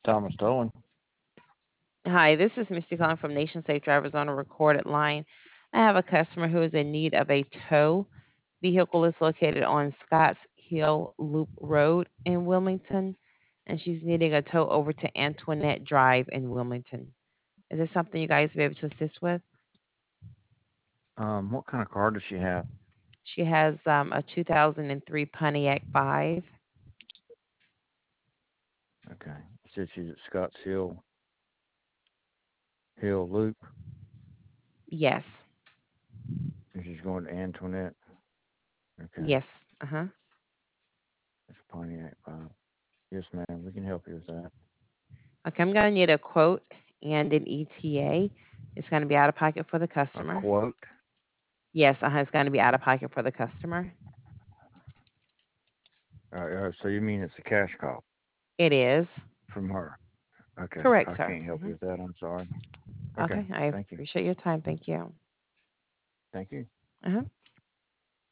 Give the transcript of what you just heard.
Thomas Dolan. Hi, this is Misty calling from Nation Safe Drivers on a recorded line. I have a customer who is in need of a tow. Vehicle is located on Scotts Hill Loop Road in Wilmington, and she's needing a tow over to Antoinette Drive in Wilmington. Is this something you guys be able to assist with? What kind of car does she have? She has a 2003 Pontiac 5. Okay. You said she's at Scotts Hill Loop, Yes, and she's going to Antoinette. Okay. yes, It's a Pontiac 5. Yes, ma'am. We can help you with that. Okay, I'm going to need a quote and an ETA. It's going to be out of pocket for the A customer. quote. Yes, it's going to be out of pocket for the customer. So you mean it's a cash call It is. from her? Okay. Correct, I sir. can't help you with that. I'm sorry. Okay. Okay, I Thank you. appreciate your time. Thank you. Thank you. Uh-huh.